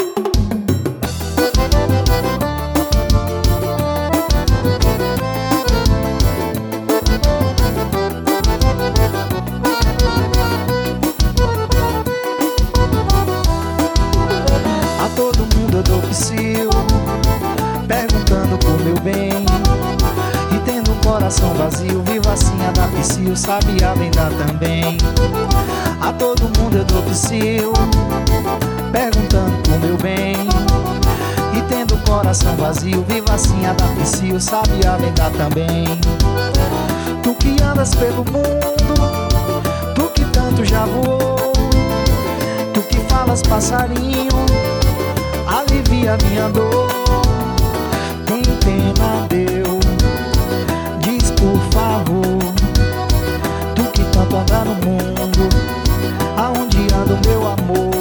A todo mundo eu dou psiu, perguntando por meu bem. E tendo um coração vazio, vivo assim a dar psiu, sabia bem dar também. A todo mundo eu dou psiu, perguntando por meu bem. E tendo um coração vazio, vivo assim a dar psiu, sabia bem dar também. Tu que andas pelo mundo, tu que tanto já voou, tu que falas passarinho, alivia minha dor. Tem pena, Deus, diz por favor. Tu que tanto anda no mundo, aonde anda o meu amor?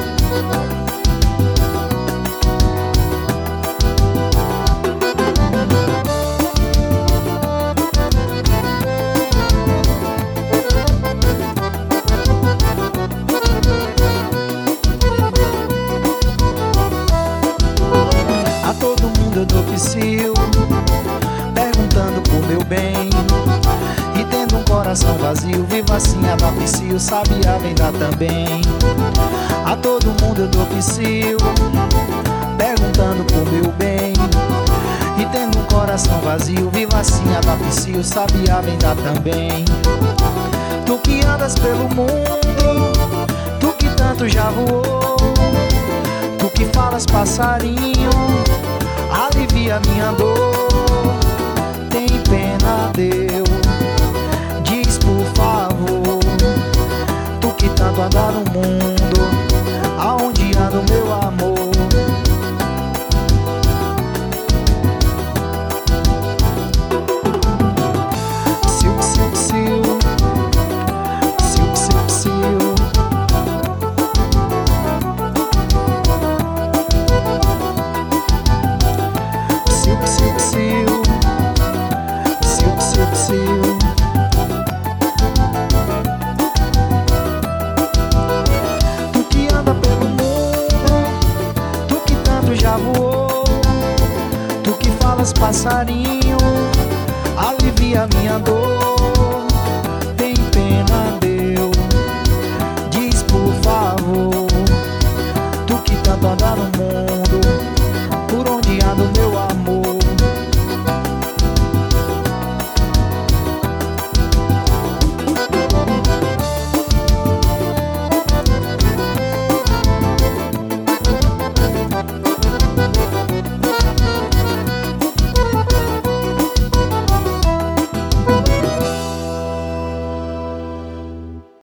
A todo mundo eu dou psiu, perguntando por meu bem. E tendo um coração vazio, vivo assim a dar psiu, sabia bem dar também. A todo mundo eu dou psiu, perguntando por meu bem. E tendo um coração vazio, vivo assim a dar psiu, sabia bem dar também. Tu que andas pelo mundo, tu que tanto já voou, tu que falas passarinho, alivia minha dor. Tem pena, Deus, diz por favor. Tu que tanto anda no mundo, aonde anda o meu amor? Psiu, psiu, psiu, psiu, psiu, psiu. Psiu, psiu, psiu, psiu, psiu, psiu. Tu que anda pelo mundo, tu que tanto já voou, tu que falas passarinho, alivia minha dor.